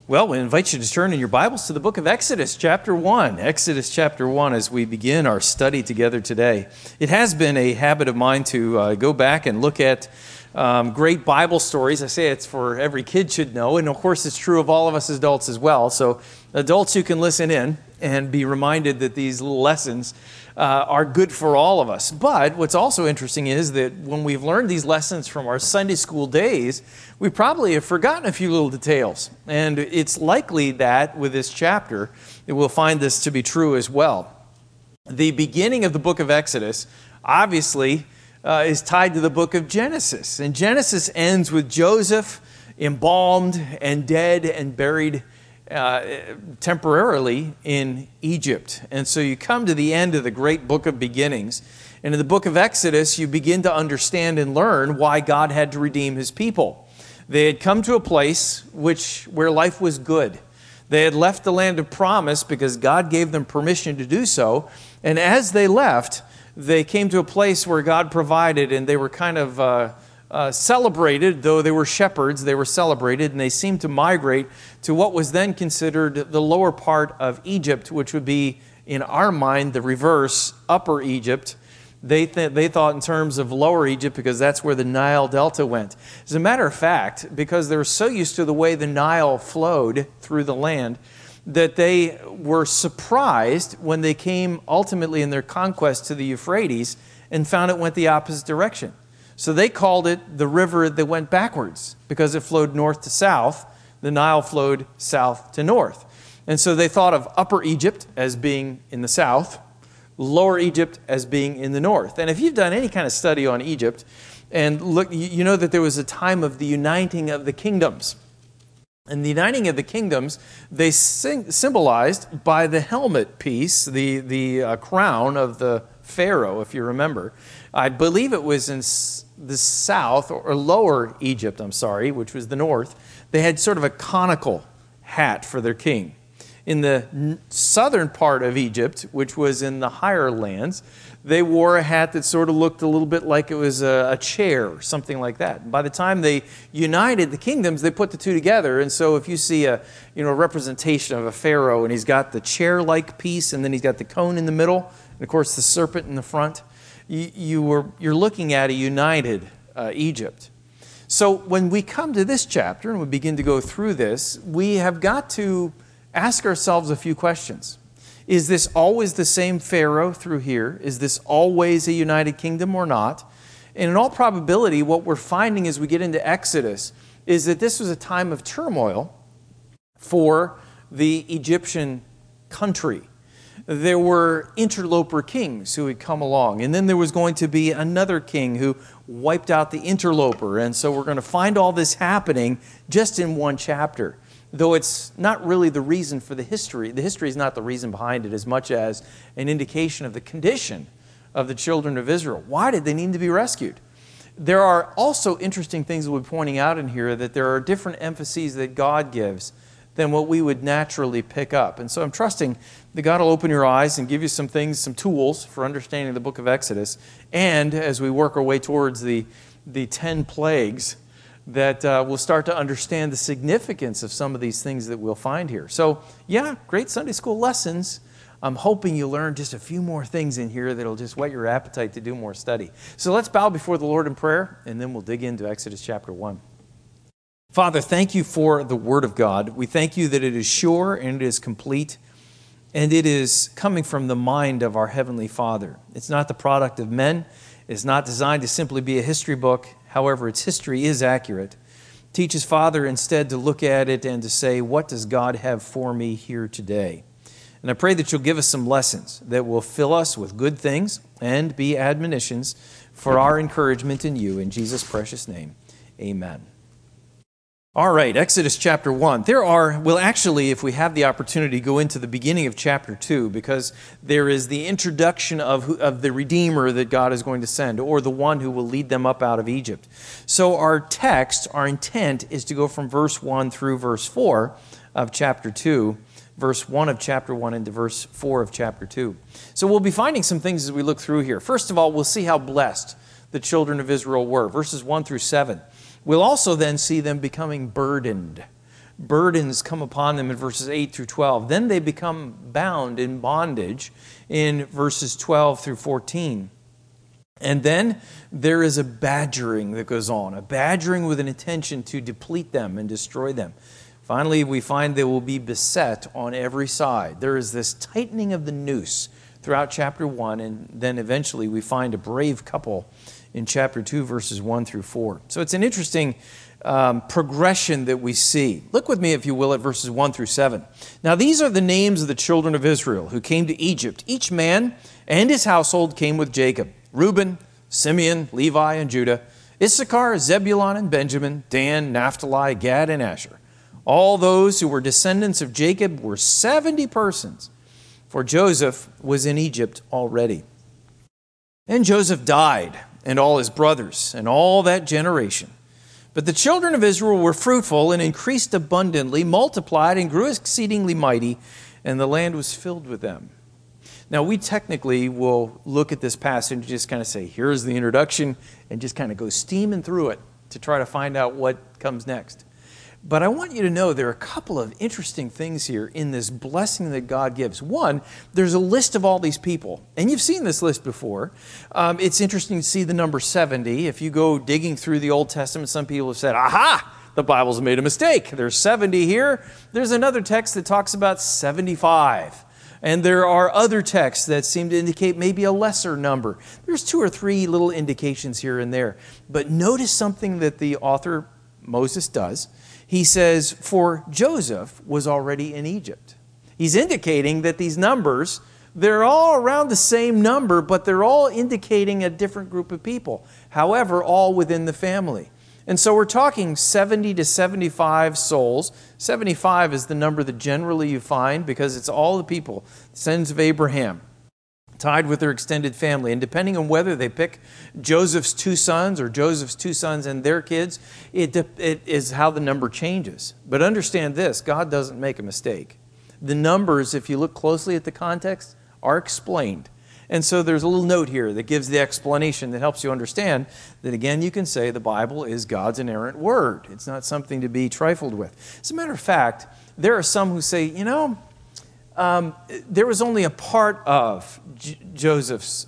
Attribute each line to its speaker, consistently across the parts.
Speaker 1: Well, we invite you to turn in your Bibles to the book of Exodus, chapter 1. Exodus, chapter 1, as we begin our study together today. It has been a habit of mine to go back and look at great Bible stories. I say it's for every kid should know, and of course it's true of all of us adults as well. So adults, you can listen in and be reminded that these little lessons are good for all of us. But what's also interesting is that when we've learned these lessons from our Sunday school days, we probably have forgotten a few little details. And it's likely that with this chapter, we'll find this to be true as well. The beginning of the book of Exodus, obviously, is tied to the book of Genesis. And Genesis ends with Joseph embalmed and dead and buried temporarily in Egypt. And so you come to the end of the great book of beginnings. And in the book of Exodus, you begin to understand and learn why God had to redeem his people. They had come to a place where life was good. They had left the land of promise because God gave them permission to do so. And as they left, they came to a place where God provided, and they were kind of celebrated. Though they were shepherds, they were celebrated, and they seemed to migrate to what was then considered the lower part of Egypt, which would be, in our mind, the reverse, Upper Egypt. They thought in terms of Lower Egypt because that's where the Nile Delta went. As a matter of fact, because they were so used to the way the Nile flowed through the land, that they were surprised when they came ultimately in their conquest to the Euphrates and found it went the opposite direction. So they called it the river that went backwards because it flowed north to south. The Nile flowed south to north. And so they thought of Upper Egypt as being in the south, Lower Egypt as being in the north. And if you've done any kind of study on Egypt, and look, you know that there was a time of the uniting of the kingdoms. And the uniting of the kingdoms, they symbolized by the helmet piece, the crown of the Pharaoh, if you remember. I believe it was in the south, or Lower Egypt, which was the north. They had sort of a conical hat for their king. In the southern part of Egypt, which was in the higher lands, they wore a hat that sort of looked a little bit like it was a chair or something like that. And by the time they united the kingdoms, they put the two together. And so if you see a representation of a pharaoh, and he's got the chair-like piece, and then he's got the cone in the middle, and of course the serpent in the front, you're looking at a united Egypt. So when we come to this chapter and we begin to go through this, we have got to ask ourselves a few questions. Is this always the same Pharaoh through here? Is this always a united kingdom or not? And in all probability, what we're finding as we get into Exodus is that this was a time of turmoil for the Egyptian country. There were interloper kings who had come along, and then there was going to be another king who wiped out the interloper. And so we're going to find all this happening just in one chapter. Though it's not really the reason for the history. The history is not the reason behind it as much as an indication of the condition of the children of Israel. Why did they need to be rescued? There are also interesting things that we're pointing out in here, that there are different emphases that God gives than what we would naturally pick up. And so I'm trusting that God will open your eyes and give you some things, some tools for understanding the book of Exodus. And as we work our way towards the 10 plagues, that we'll start to understand the significance of some of these things that we'll find here. So, yeah, great Sunday school lessons. I'm hoping you learn just a few more things in here that'll just whet your appetite to do more study. So let's bow before the Lord in prayer, and then we'll dig into Exodus chapter 1. Father, thank you for the Word of God. We thank you that it is sure and it is complete, and it is coming from the mind of our Heavenly Father. It's not the product of men. It's not designed to simply be a history book. However, its history is accurate. Teach us, Father, instead to look at it and to say, what does God have for me here today? And I pray that you'll give us some lessons that will fill us with good things and be admonitions for our encouragement in you. In Jesus' precious name, amen. All right, Exodus chapter 1. Actually, if we have the opportunity, go into the beginning of chapter 2, because there is the introduction of the Redeemer that God is going to send, or the one who will lead them up out of Egypt. So our intent is to go from verse 1 through verse 4 of chapter 2, verse 1 of chapter 1 into verse 4 of chapter 2. So we'll be finding some things as we look through here. First of all, we'll see how blessed the children of Israel were, verses 1 through 7. We'll also then see them becoming burdened. burdens come upon them in verses 8 through 12. Then they become bound in bondage in verses 12 through 14. And then there is a badgering that goes on, a badgering with an intention to deplete them and destroy them. Finally, we find they will be beset on every side. There is this tightening of the noose throughout chapter 1, and then eventually we find a brave couple in chapter 2, verses 1 through 4. So it's an interesting progression that we see. Look with me, if you will, at verses 1 through 7. Now these are the names of the children of Israel who came to Egypt. Each man and his household came with Jacob: Reuben, Simeon, Levi, and Judah; Issachar, Zebulun, and Benjamin; Dan, Naphtali, Gad, and Asher. All those who were descendants of Jacob were 70 persons, for Joseph was in Egypt already. And Joseph died, and all his brothers, and all that generation. But the children of Israel were fruitful and increased abundantly, multiplied and grew exceedingly mighty, and the land was filled with them. Now, we technically will look at this passage and just kind of say, here's the introduction, and just kind of go steaming through it to try to find out what comes next. But I want you to know there are a couple of interesting things here in this blessing that God gives. One, there's a list of all these people, and you've seen this list before. It's interesting to see the number 70. If you go digging through the Old Testament, some people have said, aha, the Bible's made a mistake. There's 70 here. There's another text that talks about 75. And there are other texts that seem to indicate maybe a lesser number. There's 2 or 3 little indications here and there. But notice something that the author, Moses, does. He says, for Joseph was already in Egypt. He's indicating that these numbers, they're all around the same number, but they're all indicating a different group of people. However, all within the family. And so we're talking 70 to 75 souls. 75 is the number that generally you find because it's all the people, descendants of Abraham, tied with their extended family. And depending on whether they pick Joseph's 2 sons or Joseph's 2 sons and their kids, it is how the number changes. But understand this, God doesn't make a mistake. The numbers, if you look closely at the context, are explained. And so there's a little note here that gives the explanation that helps you understand that, again, you can say the Bible is God's inerrant word. It's not something to be trifled with. As a matter of fact, there are some who say, there was only a part of Jacob's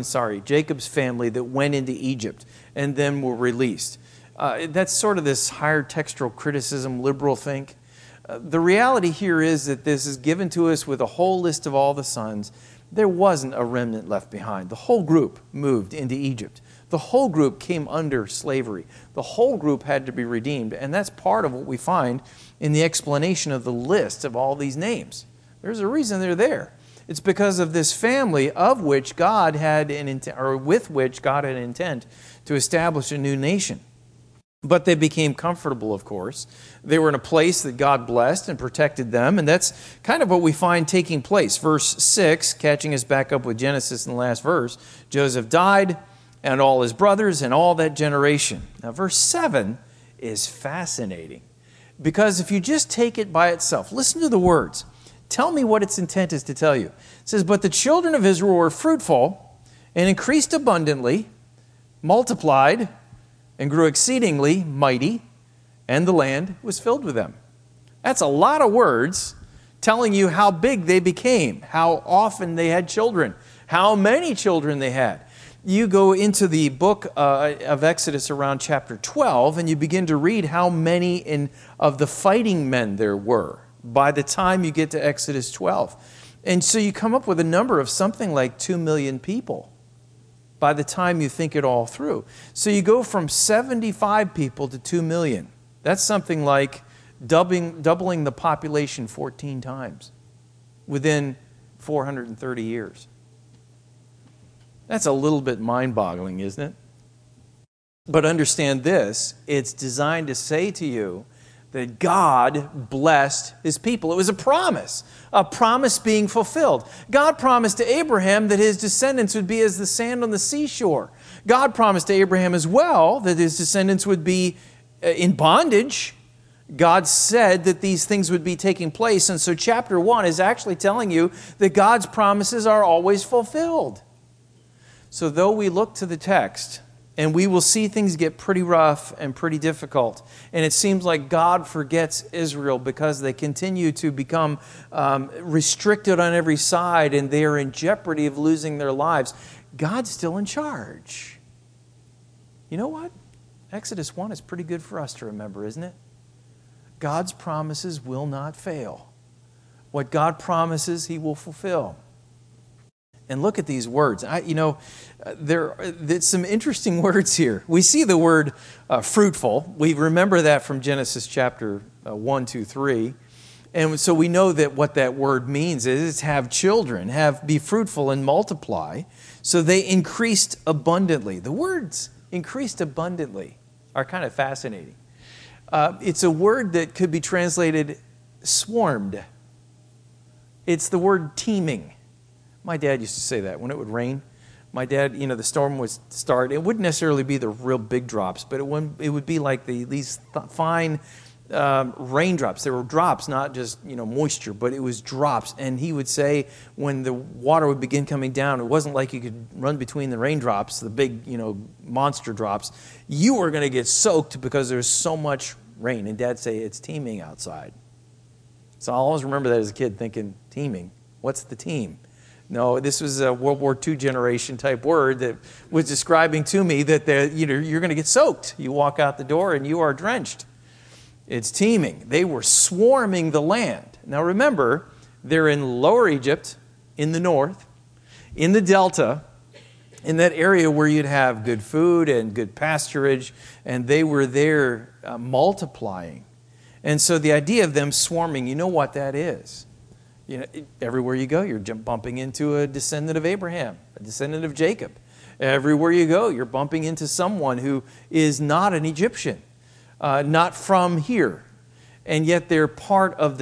Speaker 1: family that went into Egypt and then were released. That's sort of this higher textual criticism liberal think. The reality here is that this is given to us with a whole list of all the sons. There wasn't a remnant left behind. The whole group moved into Egypt. The whole group came under slavery. The whole group had to be redeemed. And that's part of what we find in the explanation of the list of all these names. There's a reason they're there. It's because of this family of which God had an intent, or with which God had an intent to establish a new nation. But they became comfortable, of course. They were in a place that God blessed and protected them, and that's kind of what we find taking place. Verse 6, catching us back up with Genesis in the last verse, Joseph died, and all his brothers, and all that generation. Now, verse 7 is fascinating, because if you just take it by itself, listen to the words. Tell me what its intent is to tell you. It says, but the children of Israel were fruitful and increased abundantly, multiplied, and grew exceedingly mighty, and the land was filled with them. That's a lot of words telling you how big they became, how often they had children, how many children they had. You go into the book of Exodus around chapter 12, and you begin to read how many of the fighting men there were by the time you get to Exodus 12. And so you come up with a number of something like 2 million people by the time you think it all through. So you go from 75 people to 2 million. That's something like doubling the population 14 times within 430 years. That's a little bit mind-boggling, isn't it? But understand this, it's designed to say to you that God blessed His people. It was a promise being fulfilled. God promised to Abraham that his descendants would be as the sand on the seashore. God promised to Abraham as well that his descendants would be in bondage. God said that these things would be taking place. And so chapter 1 is actually telling you that God's promises are always fulfilled. So though we look to the text And we will see things get pretty rough and pretty difficult. And it seems like God forgets Israel because they continue to become restricted on every side and they are in jeopardy of losing their lives. God's still in charge. You know what? Exodus 1 is pretty good for us to remember, isn't it? God's promises will not fail. What God promises, He will fulfill. And look at these words. There's some interesting words here. We see the word fruitful. We remember that from Genesis chapter 1, 2, 3. And so we know that what that word means is have children, be fruitful and multiply. So they increased abundantly. The words increased abundantly are kind of fascinating. It's a word that could be translated swarmed. It's the word teeming. My dad used to say that when it would rain. My dad, the storm would start. It wouldn't necessarily be the real big drops, but it would be like these fine raindrops. There were drops, not just moisture, but it was drops. And he would say when the water would begin coming down, it wasn't like you could run between the raindrops, the big monster drops. You were going to get soaked because there's so much rain. And Dad'd say it's teeming outside. So I'll always remember that as a kid, thinking teeming. What's the team? No, this was a World War II generation type word that was describing to me that you're going to get soaked. You walk out the door and you are drenched. It's teeming. They were swarming the land. Now remember, they're in Lower Egypt, in the north, in the Delta, in that area where you'd have good food and good pasturage, and they were there multiplying. And so the idea of them swarming, you know what that is. Everywhere you go, you're bumping into a descendant of Abraham, a descendant of Jacob. Everywhere you go, you're bumping into someone who is not an Egyptian, not from here, and yet they're part of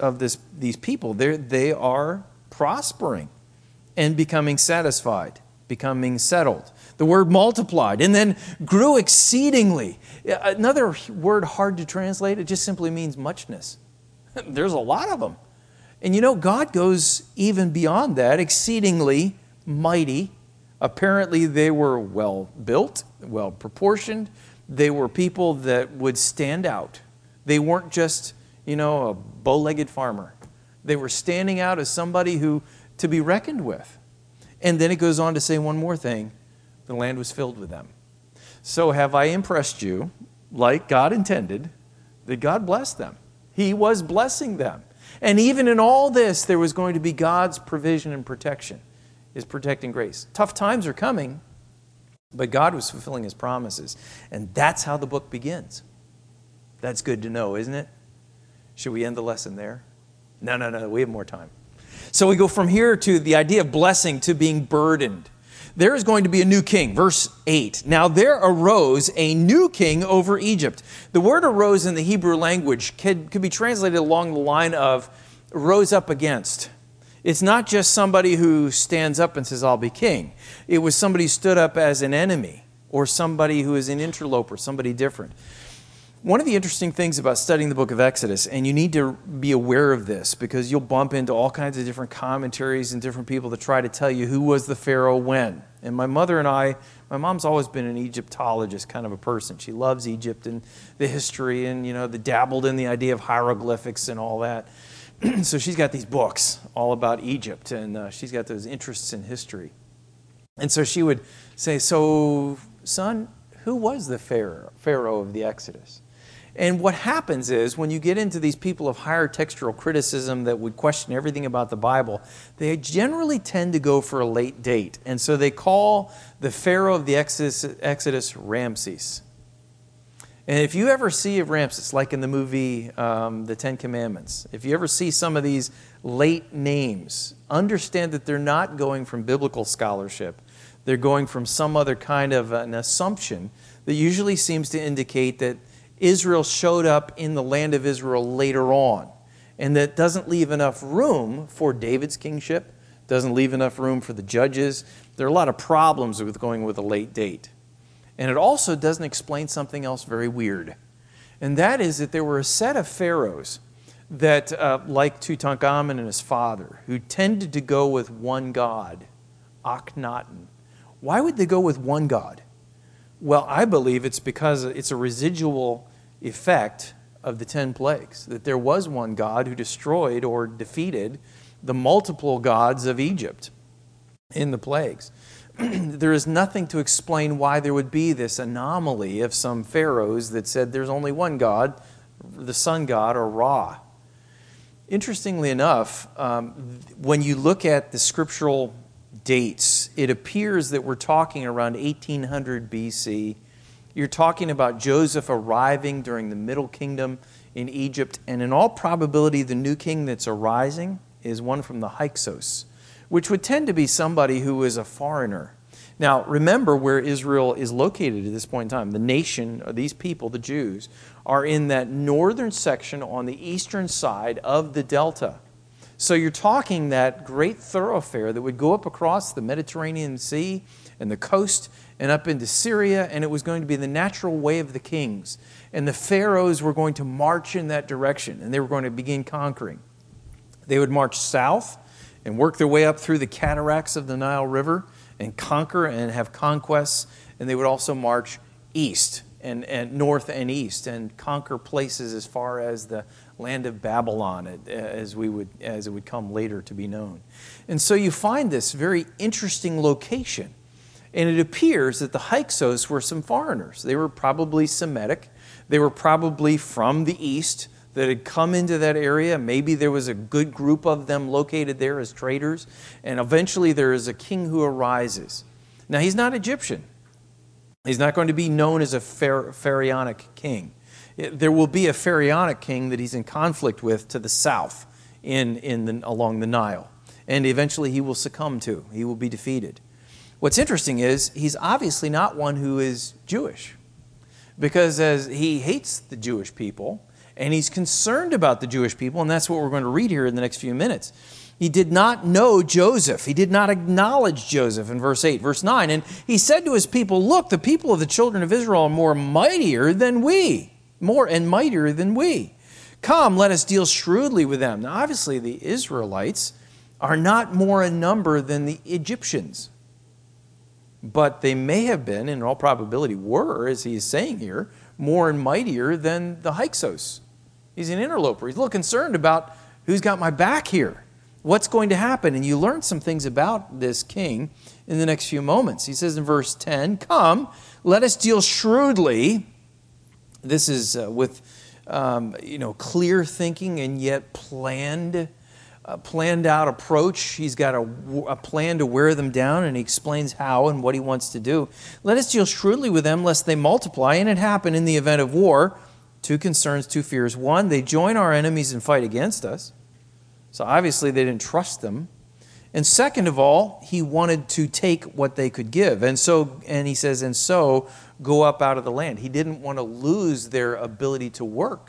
Speaker 1: these people. They are prospering and becoming satisfied, becoming settled. The word multiplied and then grew exceedingly. Another word hard to translate. It just simply means muchness. There's a lot of them. And God goes even beyond that, exceedingly mighty. Apparently they were well built, well proportioned. They were people that would stand out. They weren't just, a bow-legged farmer. They were standing out as somebody who to be reckoned with. And then it goes on to say one more thing. The land was filled with them. So have I impressed you, like God intended, that God blessed them? He was blessing them. And even in all this, there was going to be God's provision and protection, His protecting grace. Tough times are coming, but God was fulfilling His promises. And that's how the book begins. That's good to know, isn't it? Should we end the lesson there? No, we have more time. So we go from here to the idea of blessing to being burdened. There is going to be a new king. Verse 8. Now there arose a new king over Egypt. The word arose in the Hebrew language could be translated along the line of rose up against. It's not just somebody who stands up and says, I'll be king. It was somebody who stood up as an enemy or somebody who is an interloper, somebody different. One of the interesting things about studying the book of Exodus, and you need to be aware of this because you'll bump into all kinds of different commentaries and different people that try to tell you who was the Pharaoh when. And my mother and I, my mom's always been an Egyptologist kind of a person. She loves Egypt and the history and, the dabbled in the idea of hieroglyphics and all that. So she's got these books all about Egypt and she's got those interests in history. And so she would say, so son, who was the Pharaoh of the Exodus? And what happens is when you get into these people of higher textual criticism that would question everything about the Bible, they generally tend to go for a late date. And so they call the Pharaoh of the Exodus Ramses. And if you ever see a Ramses, like in the movie The Ten Commandments, if you ever see some of these late names, understand that they're not going from biblical scholarship. They're going from some other kind of an assumption that usually seems to indicate that Israel showed up in the land of Israel later on. And that doesn't leave enough room for David's kingship, doesn't leave enough room for the judges. There are a lot of problems with going with a late date. And it also doesn't explain something else very weird. And that is that there were a set of pharaohs that, like Tutankhamun and his father, who tended to go with one god, Akhenaten. Why would they go with one god? Well, I believe it's because it's a residual effect of the 10 plagues, that there was one God who destroyed or defeated the multiple gods of Egypt in the plagues. There is nothing to explain why there would be this anomaly of some pharaohs that said there's only one God, the sun god, or Ra. Interestingly enough, when you look at the scriptural dates, it appears that we're talking around 1800 BC. You're talking about Joseph arriving during the Middle Kingdom in Egypt, and in all probability the new king that's arising is one from the Hyksos, which would tend to be somebody who is a foreigner. Now, remember where Israel is located at this point in time. The nation, or these people, the Jews, are in that northern section on the eastern side of the delta. So you're talking that great thoroughfare that would go up across the Mediterranean Sea and the coast and up into Syria, and it was going to be the natural way of the kings. And the pharaohs were going to march in that direction, and they were going to begin conquering. They would march south and work their way up through the cataracts of the Nile River and conquer and have conquests, and they would also march east and north and east and conquer places as far as the land of Babylon, as it would come later to be known. And so you find this very interesting location, and it appears that the Hyksos were some foreigners. They were probably Semitic. They were probably from the east that had come into that area. Maybe there was a good group of them located there as traders, and eventually there is a king who arises. Now, he's not Egyptian. He's not going to be known as a pharaonic king. There will be a pharaonic king that he's in conflict with to the south along the Nile, and eventually he will succumb to. He will be defeated. What's interesting is he's obviously not one who is Jewish, because as he hates the Jewish people, and he's concerned about the Jewish people, and that's what we're going to read here in the next few minutes. He did not know Joseph. He did not acknowledge Joseph in verse 8. Verse 9, and he said to his people, look, the people of the children of Israel are more and mightier than we. Come, let us deal shrewdly with them. Now, obviously, the Israelites are not more in number than the Egyptians. But they may have been, in all probability were, as he is saying here, more and mightier than the Hyksos. He's an interloper. He's a little concerned about who's got my back here. What's going to happen? And you learn some things about this king in the next few moments. He says in verse 10, come, let us deal shrewdly. This is with clear thinking and yet planned out approach. He's got a plan to wear them down, and he explains how and what he wants to do. Let us deal shrewdly with them, lest they multiply. And it happened in the event of war. Two concerns, two fears. One, they join our enemies and fight against us. So obviously they didn't trust them. And second of all, he wanted to take what they could give. And he says, and so go up out of the land. He didn't want to lose their ability to work.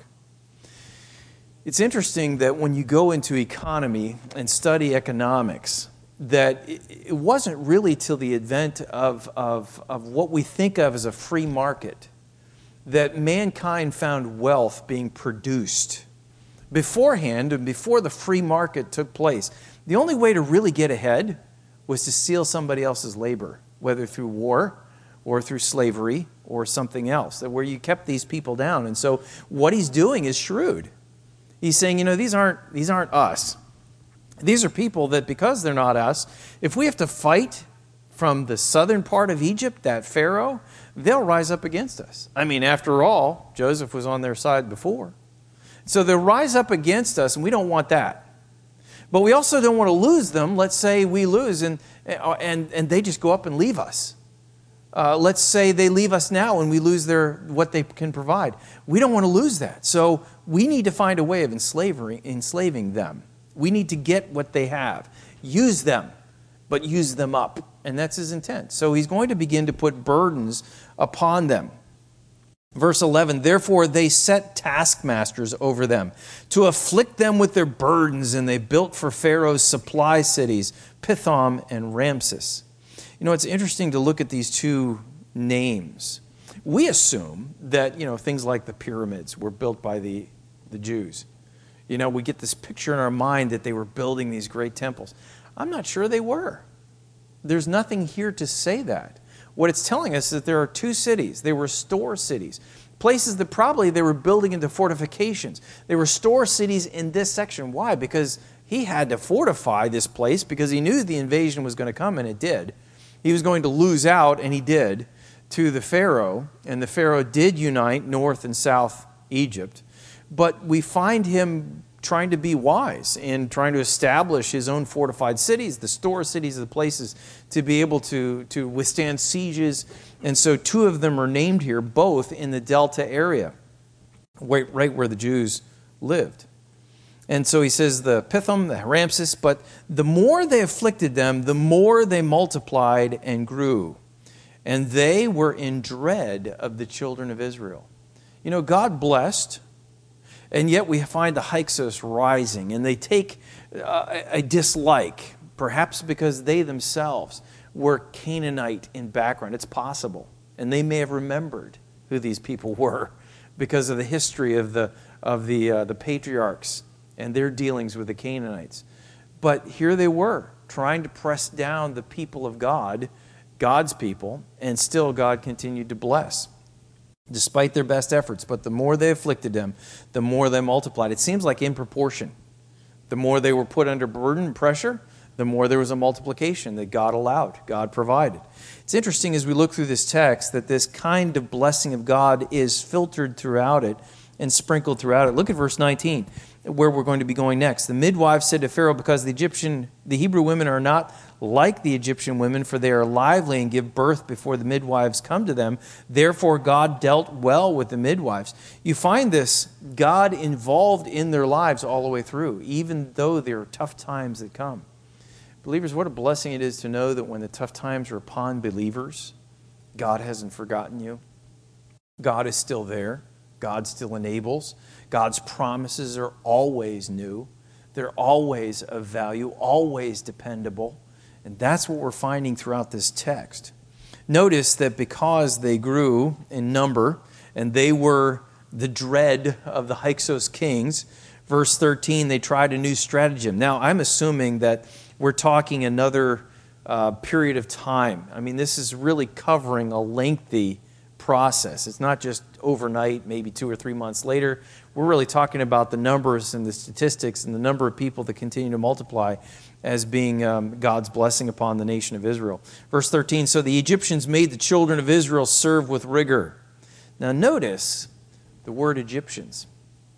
Speaker 1: It's interesting that when you go into economy and study economics, that it wasn't really till the advent of what we think of as a free market that mankind found wealth being produced. Beforehand, and before the free market took place, the only way to really get ahead was to steal somebody else's labor, whether through war or through slavery or something else, where you kept these people down. And so what he's doing is shrewd. He's saying, these aren't us. These are people that, because they're not us, if we have to fight from the southern part of Egypt, that Pharaoh, they'll rise up against us. I mean, after all, Joseph was on their side before. So they'll rise up against us, and we don't want that. But we also don't want to lose them. Let's say we lose and they just go up and leave us. Let's say they leave us now and we lose what they can provide. We don't want to lose that. So we need to find a way of enslaving them. We need to get what they have. Use them, but use them up. And that's his intent. So he's going to begin to put burdens upon them. Verse 11, therefore they set taskmasters over them to afflict them with their burdens, and they built for Pharaoh's supply cities, Pithom and Ramses. It's interesting to look at these two names. We assume that, things like the pyramids were built by the Jews. We get this picture in our mind that they were building these great temples. I'm not sure they were. There's nothing here to say that. What it's telling us is that there are two cities. They were store cities, places that probably they were building into fortifications. They were store cities in this section. Why? Because he had to fortify this place because he knew the invasion was going to come, and it did. He was going to lose out, and he did, to the Pharaoh, and the Pharaoh did unite North and South Egypt. But we find him trying to be wise and trying to establish his own fortified cities, the store cities, the places to be able to withstand sieges. And so two of them are named here, both in the Delta area, right where the Jews lived. And so he says the Pithom, the Ramses, but the more they afflicted them, the more they multiplied and grew. And they were in dread of the children of Israel. You know, God blessed, and yet we find the Hyksos rising, and they take a dislike, perhaps because they themselves were Canaanite in background. It's possible. And they may have remembered who these people were because of the history of the patriarchs and their dealings with the Canaanites. But here they were, trying to press down the people of God, God's people, and still God continued to bless, despite their best efforts. But the more they afflicted them, the more they multiplied. It seems like in proportion. The more they were put under burden and pressure, the more there was a multiplication that God allowed, God provided. It's interesting as we look through this text that this kind of blessing of God is filtered throughout it and sprinkled throughout it. Look at verse 19, where we're going to be going next. The midwives said to Pharaoh, because the Hebrew women are not like the Egyptian women, for they are lively and give birth before the midwives come to them. Therefore God dealt well with the midwives. You find this God involved in their lives all the way through, even though there are tough times that come. Believers, what a blessing it is to know that when the tough times are upon believers, God hasn't forgotten you. God is still there. God still enables. God's promises are always new. They're always of value, always dependable. And that's what we're finding throughout this text. Notice that because they grew in number and they were the dread of the Hyksos kings, verse 13, they tried a new stratagem. Now, I'm assuming that we're talking another period of time. I mean, this is really covering a lengthy process. It's not just overnight, maybe 2 or 3 months later. We're really talking about the numbers and the statistics and the number of people that continue to multiply as being God's blessing upon the nation of Israel. Verse 13, so the Egyptians made the children of Israel serve with rigor. Now notice the word Egyptians.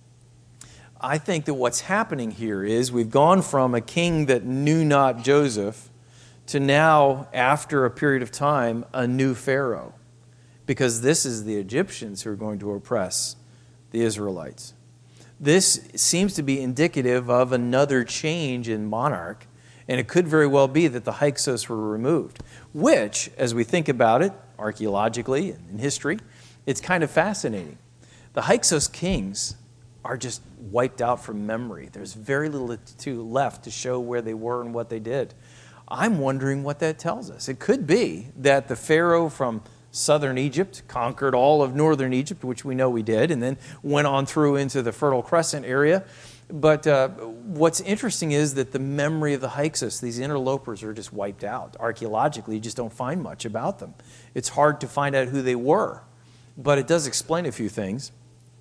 Speaker 1: I think that what's happening here is we've gone from a king that knew not Joseph to now, after a period of time, a new Pharaoh. Because this is the Egyptians who are going to oppress the Israelites. This seems to be indicative of another change in monarch, and it could very well be that the Hyksos were removed, which, as we think about it, archaeologically and in history, it's kind of fascinating. The Hyksos kings are just wiped out from memory. There's very little left to show where they were and what they did. I'm wondering what that tells us. It could be that the Pharaoh from southern Egypt conquered all of northern Egypt, which we know he did, and then went on through into the Fertile Crescent area. But what's interesting is that the memory of the Hyksos, these interlopers, are just wiped out. Archaeologically, you just don't find much about them. It's hard to find out who they were, but it does explain a few things.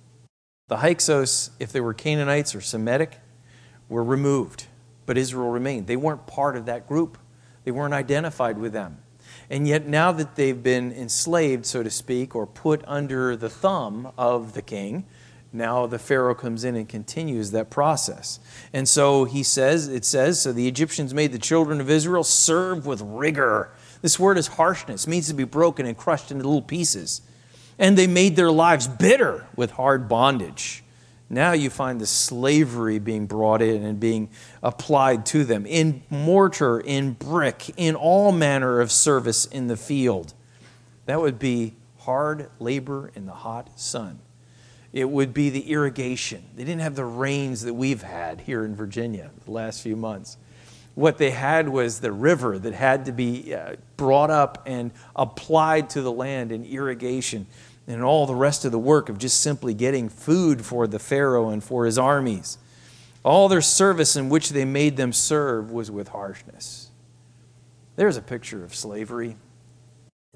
Speaker 1: The Hyksos, if they were Canaanites or Semitic, were removed, but Israel remained. They weren't part of that group. They weren't identified with them. And yet now that they've been enslaved, so to speak, or put under the thumb of the king, now the Pharaoh comes in and continues that process. And so it says, so the Egyptians made the children of Israel serve with rigor. This word is harshness. It means to be broken and crushed into little pieces. And they made their lives bitter with hard bondage. Now you find the slavery being brought in and being applied to them in mortar, in brick, in all manner of service in the field. That would be hard labor in the hot sun. It would be the irrigation. They didn't have the rains that we've had here in Virginia the last few months. What they had was the river that had to be brought up and applied to the land in irrigation, and all the rest of the work of just simply getting food for the Pharaoh and for his armies. All their service in which they made them serve was with harshness. There's a picture of slavery.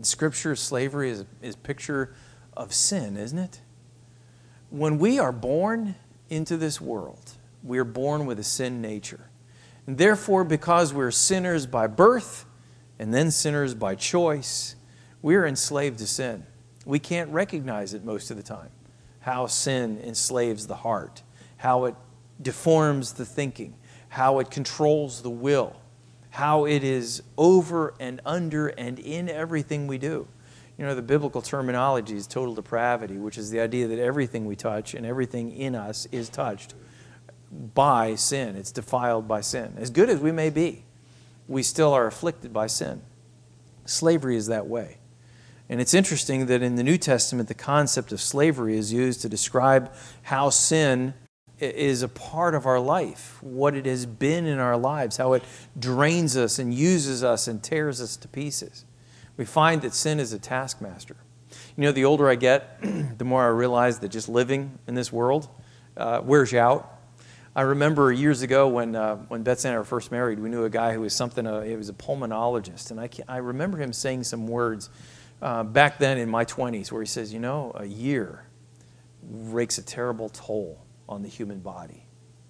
Speaker 1: In Scripture, slavery is a picture of sin, isn't it? When we are born into this world, we are born with a sin nature. And therefore, because we're sinners by birth and then sinners by choice, we're enslaved to sin. We can't recognize it most of the time, how sin enslaves the heart, how it deforms the thinking, how it controls the will, how it is over and under and in everything we do. You know, the biblical terminology is total depravity, which is the idea that everything we touch and everything in us is touched by sin. It's defiled by sin. As good as we may be, we still are afflicted by sin. Slavery is that way. And it's interesting that in the New Testament, the concept of slavery is used to describe how sin is a part of our life, what it has been in our lives, how it drains us and uses us and tears us to pieces. We find that sin is a taskmaster. You know, the older I get, the more I realize that just living in this world wears you out. I remember years ago when Betsy and I were first married, we knew a guy who was he was a pulmonologist, and I remember him saying some words back then in my 20s where he says, you know, a year rakes a terrible toll on the human body.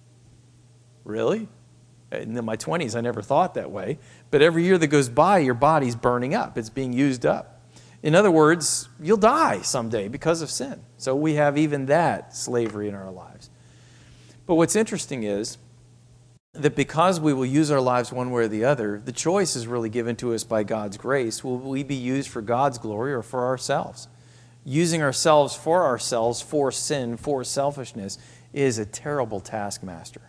Speaker 1: Really? In my 20s, I never thought that way. But every year that goes by, your body's burning up. It's being used up. In other words, you'll die someday because of sin. So we have even that slavery in our lives. But what's interesting is that because we will use our lives one way or the other, the choice is really given to us by God's grace. Will we be used for God's glory or for ourselves? Using ourselves, for sin, for selfishness, is a terrible taskmaster.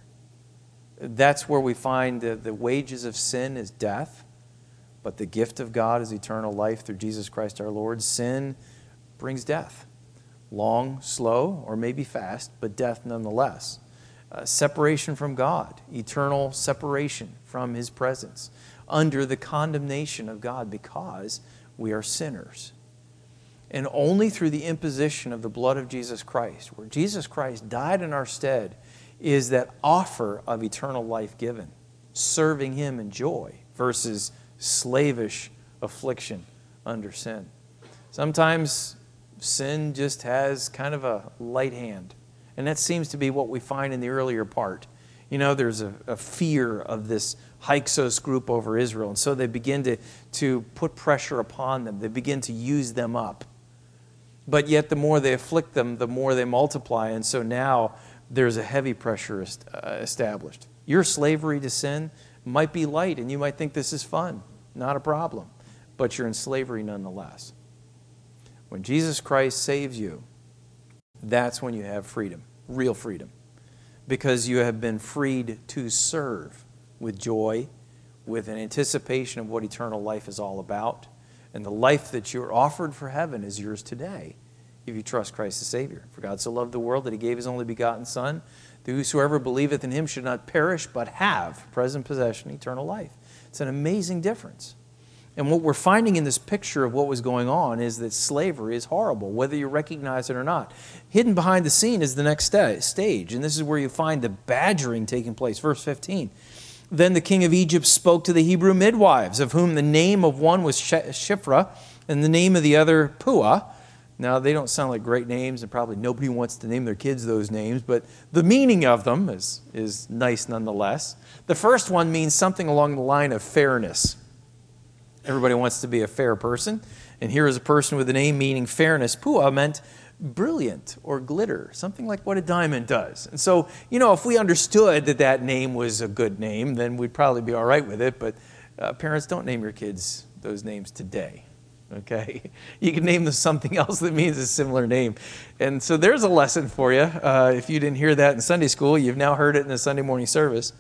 Speaker 1: That's where we find the wages of sin is death, but the gift of God is eternal life through Jesus Christ our Lord. Sin brings death. Long, slow, or maybe fast, but death nonetheless. Separation from God, eternal separation from His presence, under the condemnation of God because we are sinners. And only through the imposition of the blood of Jesus Christ, where Jesus Christ died in our stead, is that offer of eternal life given, serving Him in joy versus slavish affliction under sin. Sometimes sin just has kind of a light hand, and that seems to be what we find in the earlier part. You know, there's a fear of this Hyksos group over Israel, and so they begin to put pressure upon them. They begin to use them up. But yet the more they afflict them, the more they multiply. And so now there's a heavy pressure established. Your slavery to sin might be light, and you might think this is fun. Not a problem. But you're in slavery nonetheless. When Jesus Christ saves you, that's when you have freedom, real freedom. Because you have been freed to serve with joy, with an anticipation of what eternal life is all about. And the life that you're offered for heaven is yours today if you trust Christ the Savior. For God so loved the world that He gave His only begotten Son, that whosoever believeth in Him should not perish, but have present possession, eternal life. It's an amazing difference. And what we're finding in this picture of what was going on is that slavery is horrible, whether you recognize it or not. Hidden behind the scene is the next stage, and this is where you find the badgering taking place. Verse 15. Then the king of Egypt spoke to the Hebrew midwives, of whom the name of one was Shiphrah, and the name of the other Puah. Now, they don't sound like great names, and probably nobody wants to name their kids those names, but the meaning of them is nice nonetheless. The first one means something along the line of fairness. Everybody wants to be a fair person, and here is a person with a name meaning fairness. Puah meant brilliant or glitter, something like what a diamond does. And so, you know, if we understood that name was a good name, then we'd probably be all right with it. But parents, don't name your kids those names today, okay? You can name them something else that means a similar name. And so there's a lesson for you. If you didn't hear that in Sunday school, you've now heard it in the Sunday morning service.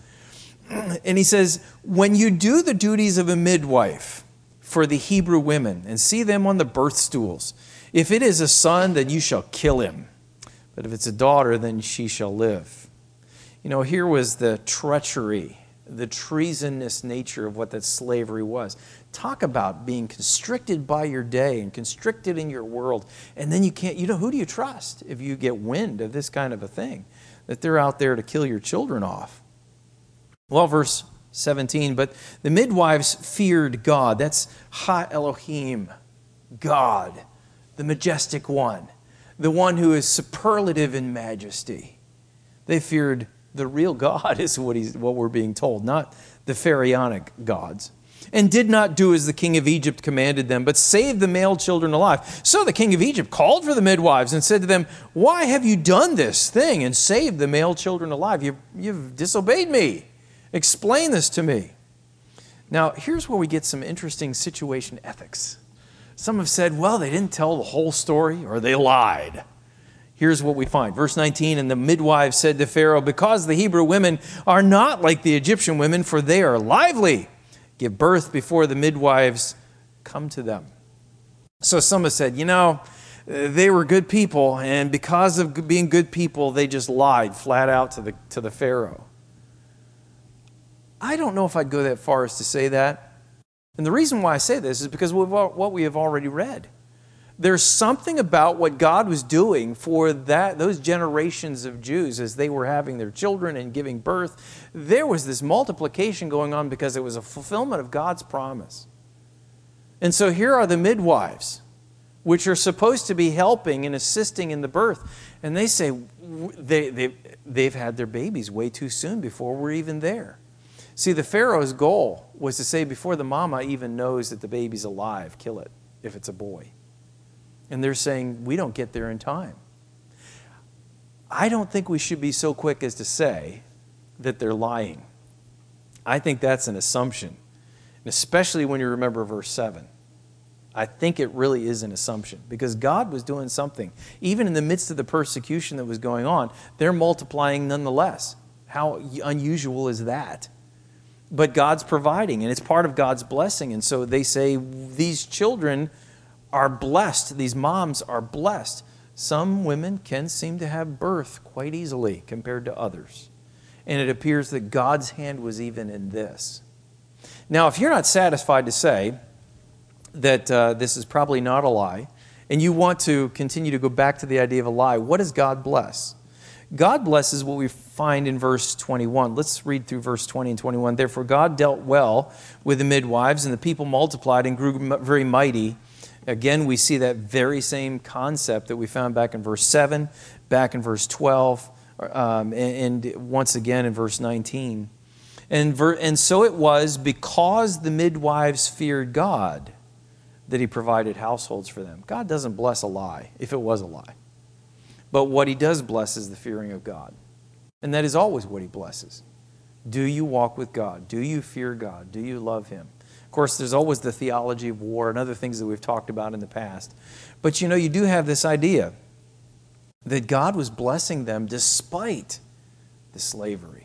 Speaker 1: And he says, when you do the duties of a midwife for the Hebrew women and see them on the birth stools, if it is a son, then you shall kill him. But if it's a daughter, then she shall live. You know, here was the treachery, the treasonous nature of what that slavery was. Talk about being constricted by your day and constricted in your world. And then you can't, who do you trust if you get wind of this kind of a thing? That they're out there to kill your children off. Well, verse 17, but the midwives feared God. That's Ha Elohim. God, the majestic one, the one who is superlative in majesty. They feared the real God, is what we're being told, not the pharaonic gods. And did not do as the king of Egypt commanded them, but saved the male children alive. So the king of Egypt called for the midwives and said to them, why have you done this thing and saved the male children alive? You've disobeyed me. Explain this to me. Now, here's where we get some interesting situation ethics. Some have said, well, they didn't tell the whole story, or they lied. Here's what we find. Verse 19, and the midwives said to Pharaoh, because the Hebrew women are not like the Egyptian women, for they are lively. Give birth before the midwives come to them. So some have said, they were good people, and because of being good people, they just lied flat out to the Pharaoh. I don't know if I'd go that far as to say that. And the reason why I say this is because of what we have already read. There's something about what God was doing for those generations of Jews as they were having their children and giving birth. There was this multiplication going on because it was a fulfillment of God's promise. And so here are the midwives, which are supposed to be helping and assisting in the birth. And they say they've had their babies way too soon before we're even there. See, the Pharaoh's goal was to say before the mama even knows that the baby's alive, kill it if it's a boy. And they're saying, we don't get there in time. I don't think we should be so quick as to say that they're lying. I think that's an assumption, and especially when you remember verse 7. I think it really is an assumption because God was doing something. Even in the midst of the persecution that was going on, they're multiplying nonetheless. How unusual is that? But God's providing, and it's part of God's blessing. And so they say these children are blessed. These moms are blessed. Some women can seem to have birth quite easily compared to others. And it appears that God's hand was even in this. Now, if you're not satisfied to say that this is probably not a lie, and you want to continue to go back to the idea of a lie, what does God bless? God blesses what we find in verse 21. Let's read through verse 20 and 21. Therefore God dealt well with the midwives, and the people multiplied and grew very mighty. Again, we see that very same concept that we found back in verse 7, back in verse 12, and once again in verse 19. And so it was because the midwives feared God that he provided households for them. God doesn't bless a lie, if it was a lie. But what he does bless is the fearing of God. And that is always what he blesses. Do you walk with God? Do you fear God? Do you love him? Of course, there's always the theology of war and other things that we've talked about in the past. But you do have this idea that God was blessing them despite the slavery.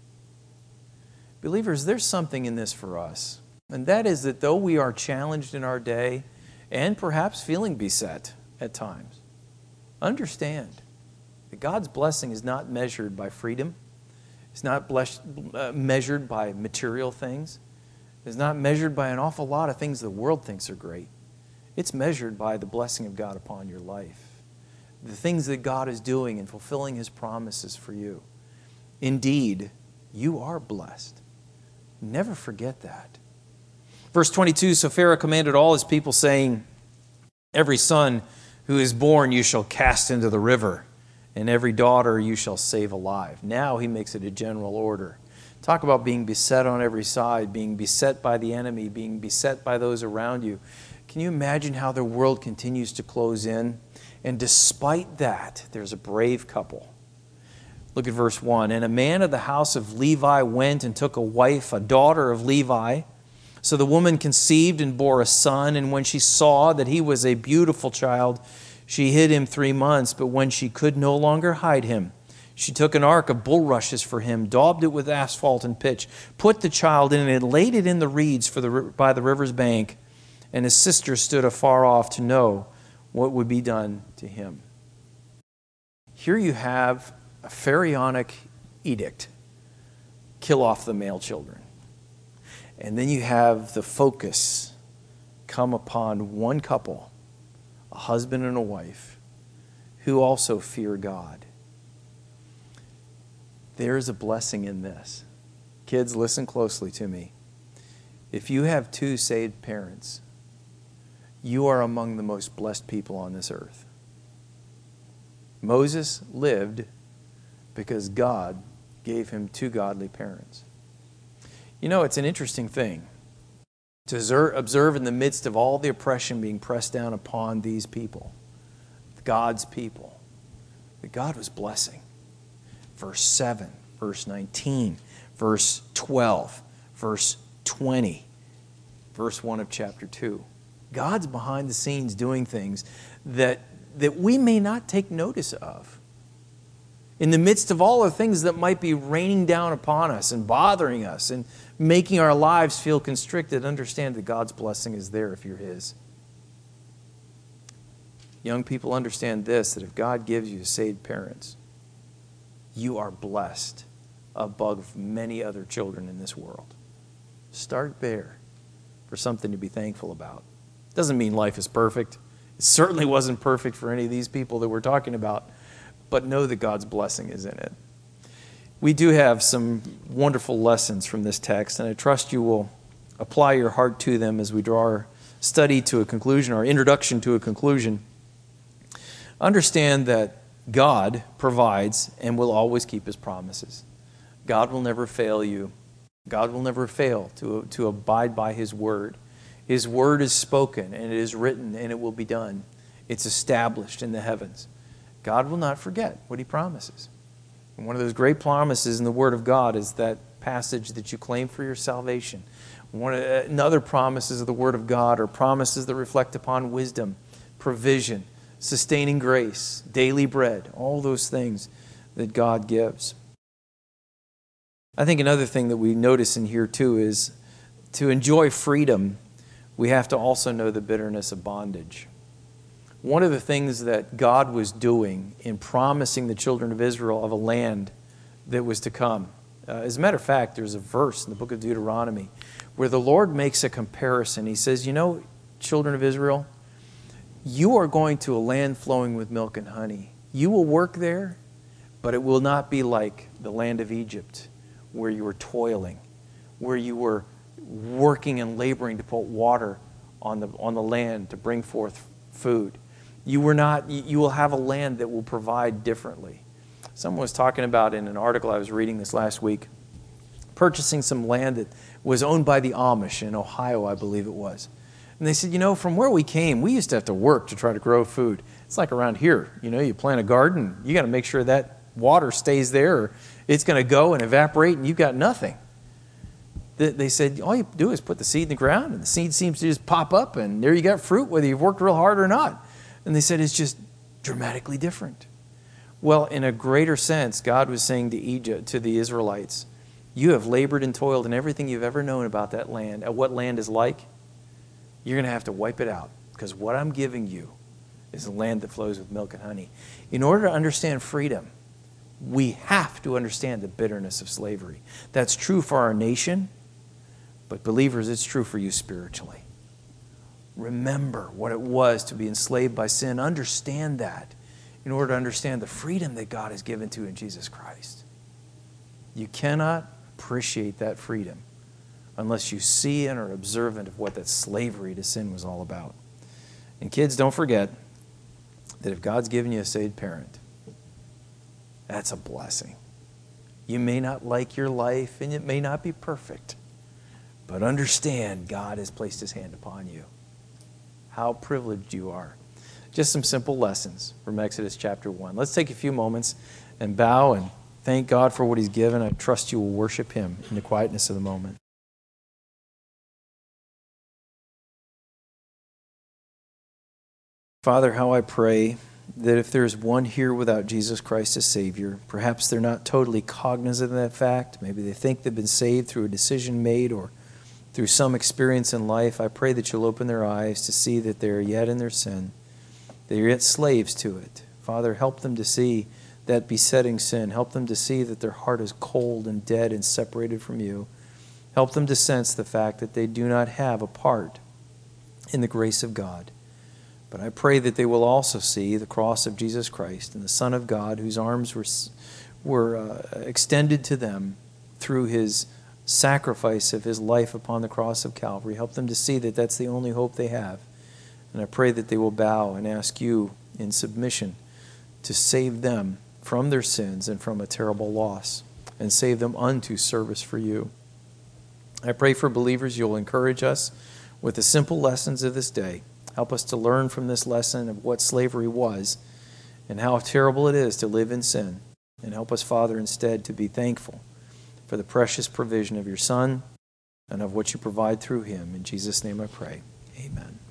Speaker 1: Believers, there's something in this for us. And that is that though we are challenged in our day and perhaps feeling beset at times, understand that God's blessing is not measured by freedom. It's not measured by material things. It's not measured by an awful lot of things the world thinks are great. It's measured by the blessing of God upon your life. The things that God is doing and fulfilling his promises for you. Indeed, you are blessed. Never forget that. Verse 22, so Pharaoh commanded all his people, saying, every son who is born you shall cast into the river, and every daughter you shall save alive. Now he makes it a general order. Talk about being beset on every side, being beset by the enemy, being beset by those around you. Can you imagine how the world continues to close in? And despite that, there's a brave couple. Look at verse 1. And a man of the house of Levi went and took a wife, a daughter of Levi. So the woman conceived and bore a son, and when she saw that he was a beautiful child, she hid him 3 months. But when she could no longer hide him, she took an ark of bulrushes for him, daubed it with asphalt and pitch, put the child in it, and laid it in the reeds by the river's bank. And his sister stood afar off to know what would be done to him. Here you have a pharaonic edict. Kill off the male children. And then you have the focus come upon one couple, a husband and a wife, who also fear God. There is a blessing in this. Kids, listen closely to me. If you have two saved parents, you are among the most blessed people on this earth. Moses lived because God gave him two godly parents. You know, it's an interesting thing to observe in the midst of all the oppression being pressed down upon these people, God's people, that God was blessing. Verse 7, verse 19, verse 12, verse 20, verse 1 of chapter 2. God's behind the scenes doing things that we may not take notice of. In the midst of all the things that might be raining down upon us and bothering us and making our lives feel constricted, understand that God's blessing is there if you're His. Young people, understand this, that if God gives you saved parents, you are blessed above many other children in this world. Start there for something to be thankful about. Doesn't mean life is perfect. It certainly wasn't perfect for any of these people that we're talking about, but know that God's blessing is in it. We do have some wonderful lessons from this text, and I trust you will apply your heart to them as we draw our study to a conclusion, our introduction to a conclusion. Understand that God provides and will always keep His promises. God will never fail you. God will never fail to abide by His word. His word is spoken, and it is written, and it will be done. It's established in the heavens. God will not forget what He promises. And one of those great promises in the Word of God is that passage that you claim for your salvation. Another promises of the Word of God are promises that reflect upon wisdom, provision, sustaining grace, daily bread, all those things that God gives. I think another thing that we notice in here too is to enjoy freedom, we have to also know the bitterness of bondage. One of the things that God was doing in promising the children of Israel of a land that was to come. As a matter of fact, there's a verse in the book of Deuteronomy where the Lord makes a comparison. He says, you know, children of Israel, you are going to a land flowing with milk and honey. You will work there, but it will not be like the land of Egypt where you were toiling, where you were working and laboring to put water on the land to bring forth food. You will have a land that will provide differently. Someone was talking about in an article I was reading this last week, purchasing some land that was owned by the Amish in Ohio, I believe it was. And they said, you know, from where we came, we used to have to work to try to grow food. It's like around here, you know, you plant a garden, you got to make sure that water stays there or it's going to go and evaporate and you've got nothing. They said, all you do is put the seed in the ground and the seed seems to just pop up and there you got fruit, whether you've worked real hard or not. And they said, it's just dramatically different. Well, in a greater sense, God was saying to Egypt, to the Israelites, you have labored and toiled in everything you've ever known about that land, at what land is like. You're going to have to wipe it out because what I'm giving you is a land that flows with milk and honey. In order to understand freedom, we have to understand the bitterness of slavery. That's true for our nation, but believers, it's true for you spiritually. Remember what it was to be enslaved by sin. Understand that in order to understand the freedom that God has given to you in Jesus Christ. You cannot appreciate that freedom unless you see and are observant of what that slavery to sin was all about. And kids, don't forget that if God's given you a saved parent, that's a blessing. You may not like your life and it may not be perfect, but understand God has placed His hand upon you. How privileged you are. Just some simple lessons from Exodus chapter 1. Let's take a few moments and bow and thank God for what He's given. I trust you will worship Him in the quietness of the moment. Father, how I pray that if there's one here without Jesus Christ as Savior, perhaps they're not totally cognizant of that fact. Maybe they think they've been saved through a decision made or through some experience in life. I pray that you'll open their eyes to see that they're yet in their sin, that you're yet slaves to it. Father, help them to see that besetting sin. Help them to see that their heart is cold and dead and separated from you. Help them to sense the fact that they do not have a part in the grace of God. But I pray that they will also see the cross of Jesus Christ and the Son of God, whose arms were extended to them through His sacrifice of His life upon the cross of Calvary. Help them to see that that's the only hope they have. And I pray that they will bow and ask you in submission to save them from their sins and from a terrible loss, and save them unto service for you. I pray for believers you'll encourage us with the simple lessons of this day. Help us to learn from this lesson of what slavery was and how terrible it is to live in sin. And help us, Father, instead to be thankful for the precious provision of your Son and of what you provide through him. In Jesus' name I pray. Amen.